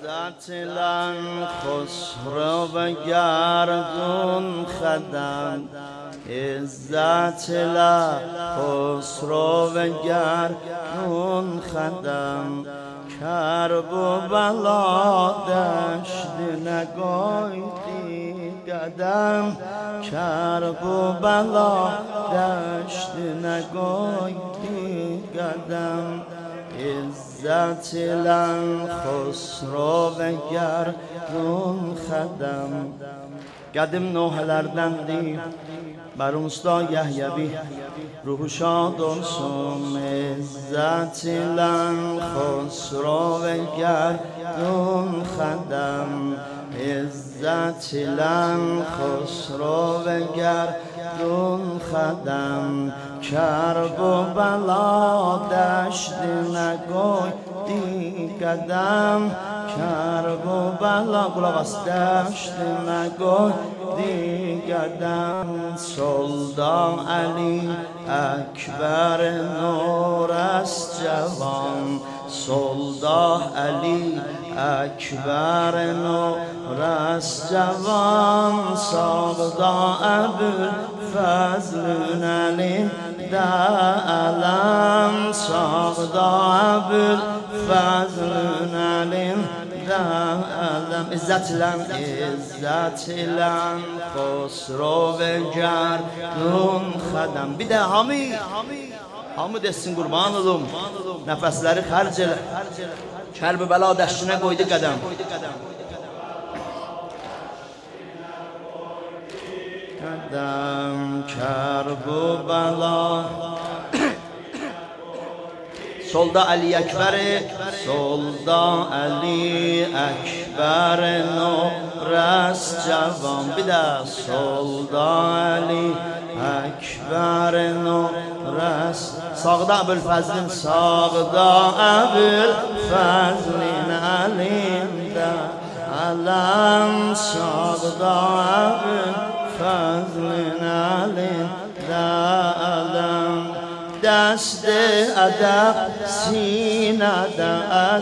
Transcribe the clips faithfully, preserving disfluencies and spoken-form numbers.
عزت لن خسرو و گردون خدم عزت لن خسرو و گردون خدم کرب و بلا دشت نگویدی قدم کرب و بلا دشت نگویدی قدم عزت لن خسرو ve gerdun xədəm Qədim nohələrdendi Bər usta Yəhyevi Ruhu şad olsun İzzət lən xusro ve gerdun xədəm İzzət lən xusro ve gerdun xədəm کرب و بلا دشت نگویدی قدم کرب و بلا قلاب است دشت نگویدی قدم سلطان علی اکبر نور است جوان سلطان علی اکبر نور است جوان ساقدا ابوالفضل علی دعلم ساقدا ابوالفضل علی دعلم عزت لن عزت لن خسرو ve gerdun xədəm Bir de hami Hamı desin qurban olum Nəfəsləri xərc elə Kərb-i bəla dəştinə qoydu qədəm Qədəm kərb-i bəla Solda Ali Ekber'i Solda Ali Ekber Nurəs cavan Bir de solda Ali Ekber Nurəs Sağda Əbülfəzlin Sağda Əbülfəzlin Əlimdə Ələm Sağda Əbülfəzlin Əlimdə Ələm دست ادب سینه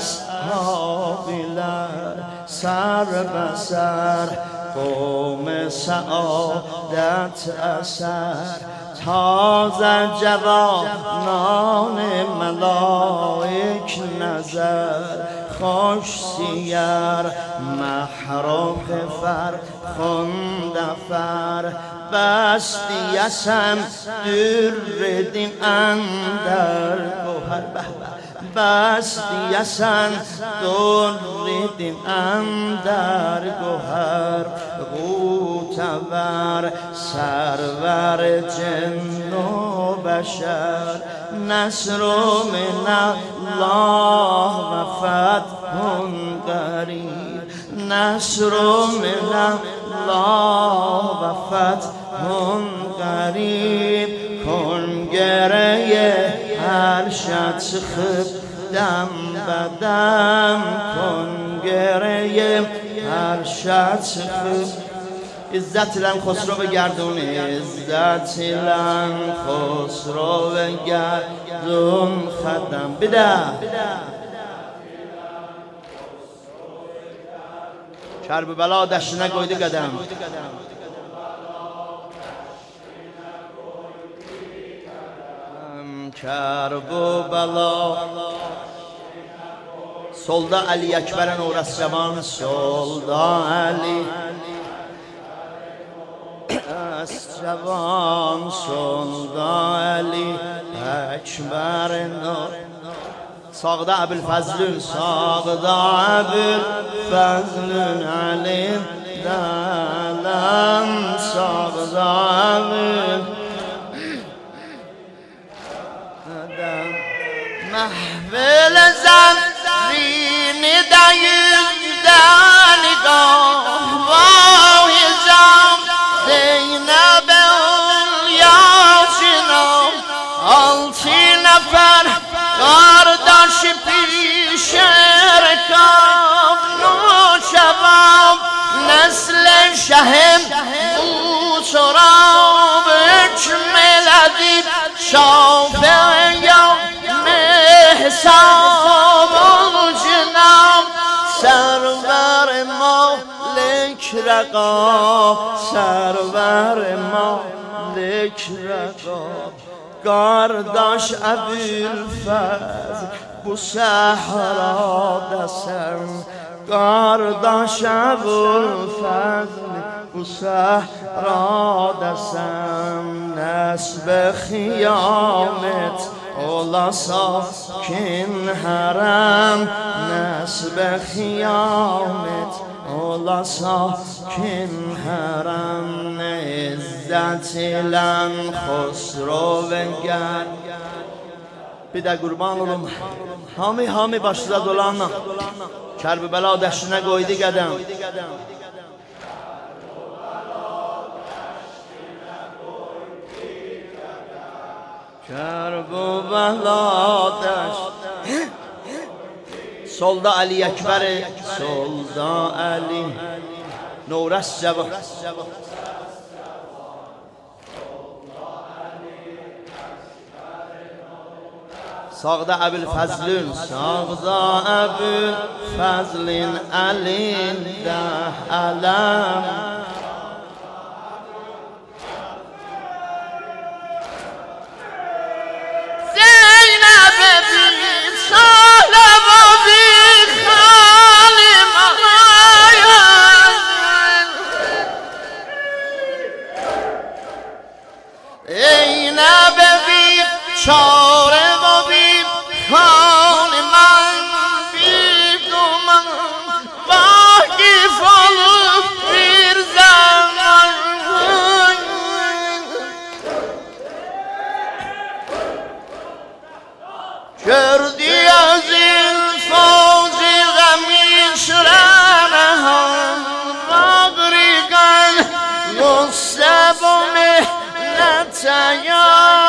اصحابیler سر به سر قوم سعادت اثر تازه جوانان ملائک نظر خوش سیر محروق فرخنده فر بستی اسم dürdin اندر گوهر بستی اسم dürdin اندر گوهر قوتور سرور جن و بشر نصر من الله و فتح قریب نصر من الله و فتح قریب کنگره هر شد خب دم بدم کنگره هر شد خب عزت لن خسرو به گردون عزت لن خسرو به گردون خدم بده کرب بلا دشت نگویدی قدم کرب و بلا Solda Ali Ekber Nurəs cavan Solda Ali Cavan Solda Ali Ekber Nur Sağda Əbülfəzlün Sağda Əbülfəzlün Alim Dələm Sağda Əbülfəzlün محفل زمینی دیدن نگاه واحجام زینب الیاسینام آلتی نفر کارداش پیش رکاب نوشوام نسل شهم موسراب اکملدی شافعیام حساب جنام سر رقاب سرور مالک رقاب قارداش ابوالفضل bu səhradəsən qardaş Əbulfəzl bu səhradəsən nəsbə xiyamət ola sakin hərəm nəsbə xiyamət ola sakin hərəm izzət ilən xosroveگر bir də qurban olum Hami hami başıda dolanla Kərbəla dəştinə qoydu qədəm Kərbəla dəştinə Solda Ali Əkbər Solda Ali Nurəs cəbə Sağda Əbülfəzlün, sağda Əbülfəzlin əlində ələm Zeynəb bir saləb bir xalim ağayan Zeynəb bir çare حال من بیگمان واقف olup bir zaman gördü zülfü غمیشرانها مغرقا مصب مهنت یا